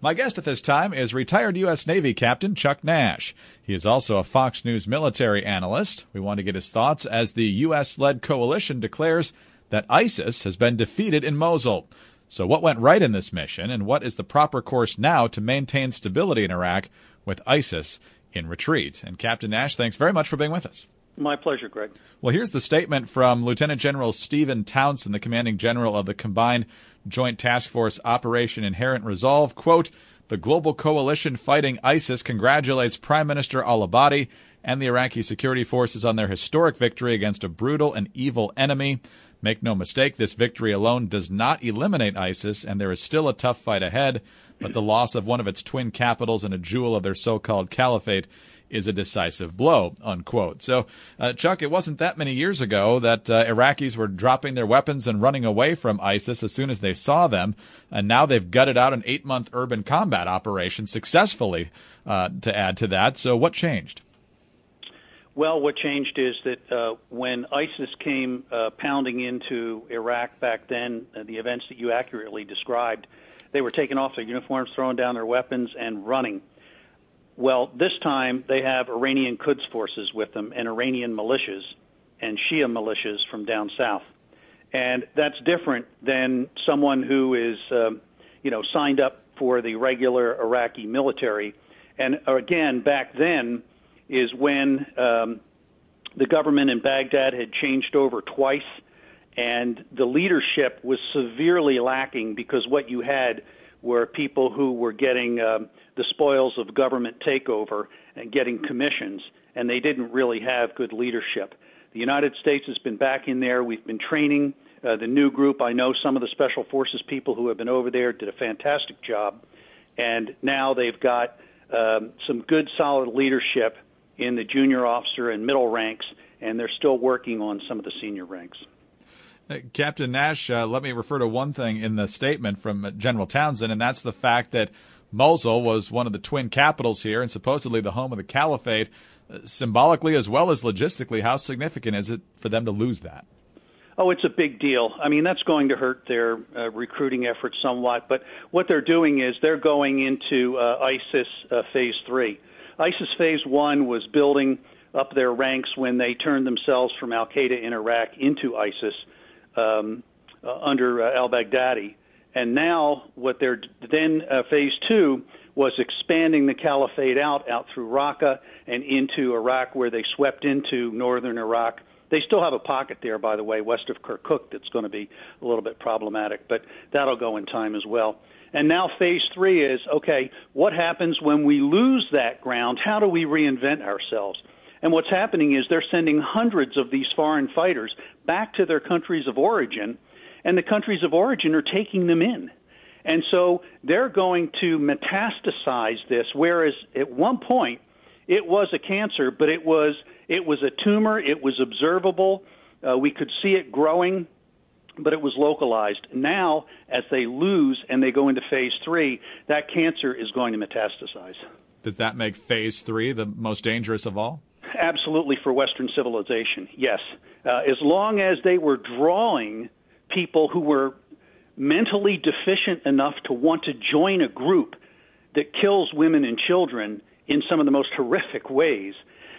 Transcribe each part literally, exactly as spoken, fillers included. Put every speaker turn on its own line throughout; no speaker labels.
My guest at this time is retired U S. Navy Captain Chuck Nash. He is also a Fox News military analyst. We want to get his thoughts as the U S-led coalition declares that ISIS has been defeated in Mosul. So what went right in this mission, and what is the proper course now to maintain stability in Iraq with ISIS in retreat? And Captain Nash, thanks very much for being with us.
My pleasure, Greg.
Well, here's the statement from Lieutenant General Stephen Townsend, the commanding general of the Combined Joint Task Force Operation Inherent Resolve. Quote, the global coalition fighting ISIS congratulates Prime Minister al-Abadi and the Iraqi security forces on their historic victory against a brutal and evil enemy. Make no mistake, this victory alone does not eliminate ISIS, and there is still a tough fight ahead, but the loss of one of its twin capitals and a jewel of their so-called caliphate is a decisive blow, unquote. So, uh, Chuck, it wasn't that many years ago that uh, Iraqis were dropping their weapons and running away from ISIS as soon as they saw them, and now they've gutted out an eight-month urban combat operation successfully, uh, to add to that. So what changed?
Well, what changed is that uh, when ISIS came uh, pounding into Iraq back then, uh, the events that you accurately described, they were taking off their uniforms, throwing down their weapons, and running. Well, this time they have Iranian Quds forces with them and Iranian militias and Shia militias from down south. And that's different than someone who is, um, you know, signed up for the regular Iraqi military. And again, back then is when um, the government in Baghdad had changed over twice, and the leadership was severely lacking because what you had were people who were getting um, the spoils of government takeover and getting commissions, and they didn't really have good leadership. The United States has been back in there. We've been training uh, the new group. I know some of the Special Forces people who have been over there did a fantastic job, and now they've got um, some good, solid leadership in the junior officer and middle ranks, and they're still working on some of the senior ranks.
Captain Nash, uh, let me refer to one thing in the statement from General Townsend, and that's the fact that Mosul was one of the twin capitals here and supposedly the home of the caliphate. Uh, symbolically as well as logistically, how significant is it for them to lose that?
Oh, it's a big deal. I mean, that's going to hurt their uh, recruiting efforts somewhat, but what they're doing is they're going into uh, ISIS uh, Phase three. ISIS Phase one was building up their ranks when they turned themselves from al-Qaeda in Iraq into ISIS um, uh, under uh, al-Baghdadi. And now what they're then uh, Phase two was expanding the caliphate out, out through Raqqa and into Iraq, where they swept into northern Iraq. They still have a pocket there, by the way, west of Kirkuk that's going to be a little bit problematic, but that'll go in time as well. And now Phase three is, okay, what happens when we lose that ground? How do we reinvent ourselves? And what's happening is they're sending hundreds of these foreign fighters back to their countries of origin, and the countries of origin are taking them in. And so they're going to metastasize this, whereas at one point it was a cancer, but it was it was a tumor, it was observable, uh, we could see it growing, but it was localized. Now, as they lose and they go into Phase three, that cancer is going to metastasize.
Does that make Phase three the most dangerous of all?
Absolutely, for Western civilization, yes. Uh, as long as they were drawing people who were mentally deficient enough to want to join a group that kills women and children in some of the most horrific ways,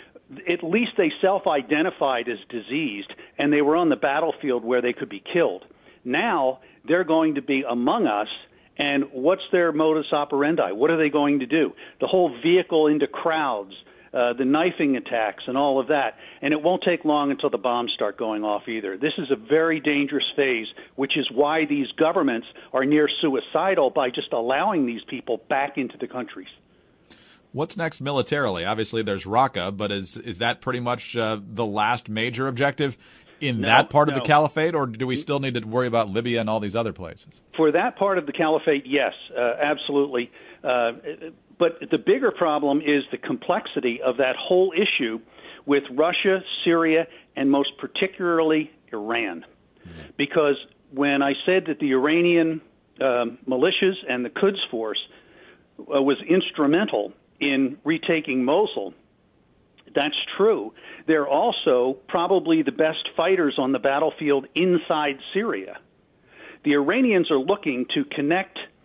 at least they self-identified as diseased, and they were on the battlefield where they could be killed. Now they're going to be among us, and what's their modus operandi? What are they going to do? The whole vehicle into crowds, uh, the knifing attacks, and all of that. And it won't take long until the bombs start going off either. This is a very dangerous phase, which is why these governments are near suicidal by just allowing these people back into the countries.
What's next militarily? Obviously, there's Raqqa, but is is that pretty much uh, the last major objective in
no,
that part
no.
of the caliphate, or do we still need to worry about Libya and all these other places?
For that part of the caliphate, yes, uh, absolutely. Uh, but the bigger problem is the complexity of that whole issue with Russia, Syria, and most particularly Iran. Mm-hmm. Because when I said that the Iranian um, militias and the Quds Force uh, was instrumental in retaking Mosul, that's true. They're also probably the best fighters on the battlefield inside Syria. The Iranians are looking to connect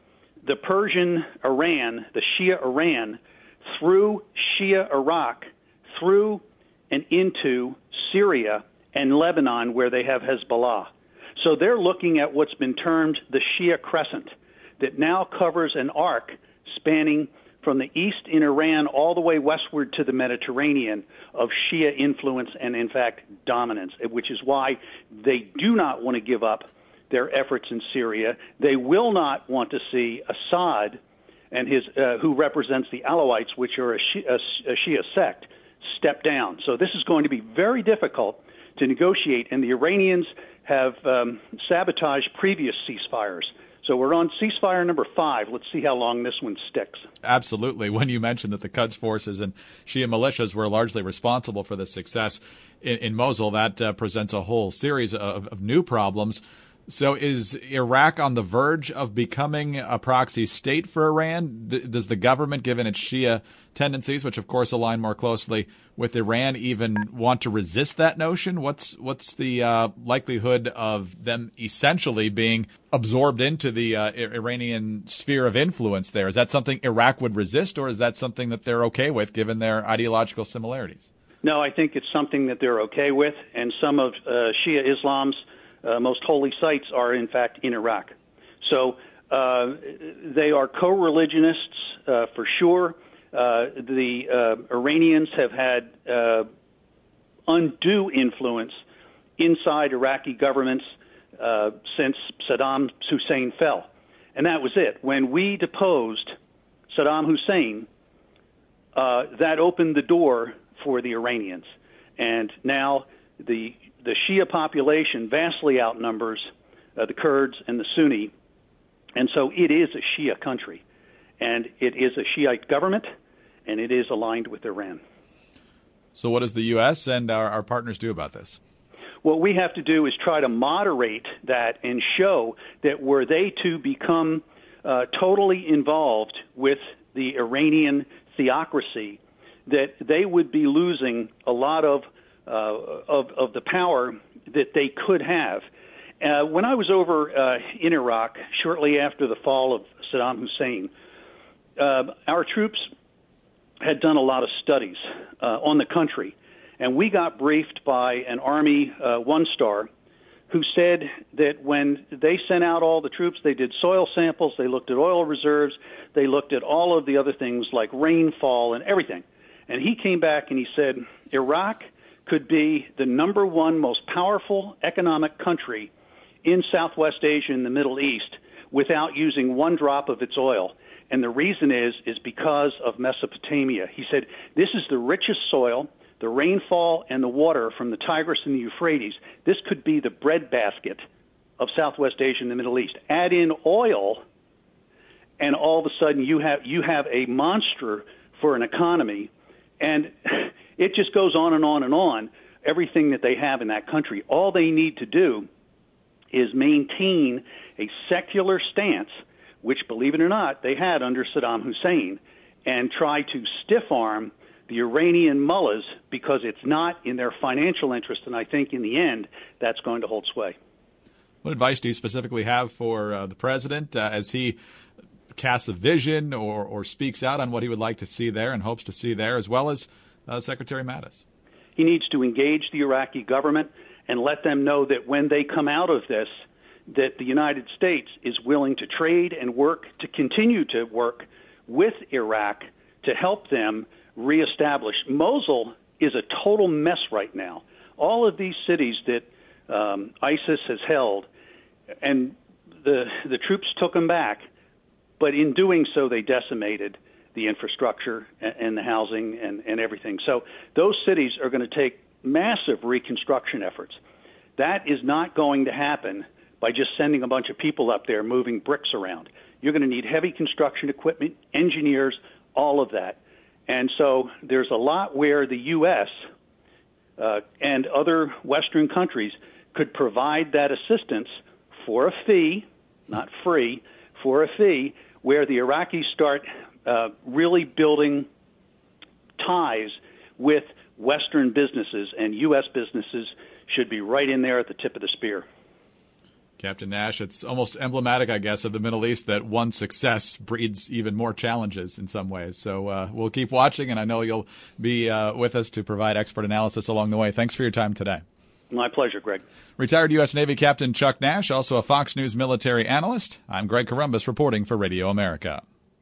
the Persian Iran, the Shia Iran, through Shia Iraq, through and into Syria and Lebanon, where they have Hezbollah. So they're looking at what's been termed the Shia Crescent, that now covers an arc spanning from the east in Iran all the way westward to the Mediterranean of Shia influence and, in fact, dominance, which is why they do not want to give up their efforts in Syria. They will not want to see Assad and his, uh, who represents the Alawites, which are a Shia, a Shia sect, step down. So this is going to be very difficult to negotiate, and the Iranians have um, sabotaged previous ceasefires. So we're on ceasefire number five. Let's see how long this one sticks.
Absolutely. When you mentioned that the Quds forces and Shia militias were largely responsible for the success in, in Mosul, that uh, presents a whole series of, of new problems. So is Iraq on the verge of becoming a proxy state for Iran? D- does the government, given its Shia tendencies, which of course align more closely with Iran, even want to resist that notion? What's what's the uh, likelihood of them essentially being absorbed into the uh, Iranian sphere of influence there? Is that something Iraq would resist, or is that something that they're okay with given their ideological similarities?
No, I think it's something that they're okay with, and some of uh, Shia Islam's Uh, most holy sites are, in fact, in Iraq. So uh, they are co-religionists uh, for sure. Uh, the uh, Iranians have had uh, undue influence inside Iraqi governments uh, since Saddam Hussein fell. And that was it. When we deposed Saddam Hussein, uh, that opened the door for the Iranians. And now the The Shia population vastly outnumbers uh, the Kurds and the Sunni, and so it is a Shia country, and it is a Shiite government, and it is aligned with Iran.
So what does the U S and our, our partners do about this?
What we have to do is try to moderate that and show that were they to become uh, totally involved with the Iranian theocracy, that they would be losing a lot of Uh, of, of the power that they could have. Uh, when I was over uh, in Iraq shortly after the fall of Saddam Hussein, uh, our troops had done a lot of studies uh, on the country, and we got briefed by an Army uh, one-star who said that when they sent out all the troops, they did soil samples, they looked at oil reserves, they looked at all of the other things like rainfall and everything. And he came back and he said, Iraq could be the number one most powerful economic country in Southwest Asia and the Middle East without using one drop of its oil. And the reason is, is because of Mesopotamia. He said, this is the richest soil, the rainfall and the water from the Tigris and the Euphrates. This could be the breadbasket of Southwest Asia and the Middle East. Add in oil, and all of a sudden you have, you have a monster for an economy. And it just goes on and on and on, everything that they have in that country. All they need to do is maintain a secular stance, which, believe it or not, they had under Saddam Hussein, and try to stiff-arm the Iranian mullahs because it's not in their financial interest, and I think in the end that's going to hold sway.
What advice do you specifically have for uh, the president uh, as he casts a vision or, or speaks out on what he would like to see there and hopes to see there, as well as uh, Secretary Mattis?
He needs to engage the Iraqi government and let them know that when they come out of this, that the United States is willing to trade and work, to continue to work with Iraq to help them reestablish. Mosul is a total mess right now. All of these cities that um, ISIS has held, and the the troops took them back, but in doing so, they decimated the infrastructure and the housing and, and everything. So those cities are going to take massive reconstruction efforts. That is not going to happen by just sending a bunch of people up there moving bricks around. You're going to need heavy construction equipment, engineers, all of that. And so there's a lot where the U S uh, and other Western countries could provide that assistance for a fee, not free, for a fee, where the Iraqis start uh, really building ties with Western businesses, and U S businesses should be right in there at the tip of the spear.
Captain Nash, it's almost emblematic, I guess, of the Middle East that one success breeds even more challenges in some ways. So uh, we'll keep watching, and I know you'll be uh, with us to provide expert analysis along the way. Thanks for your time today.
My pleasure, Greg.
Retired U S Navy Captain Chuck Nash, also a Fox News military analyst. I'm Greg Corombos reporting for Radio America.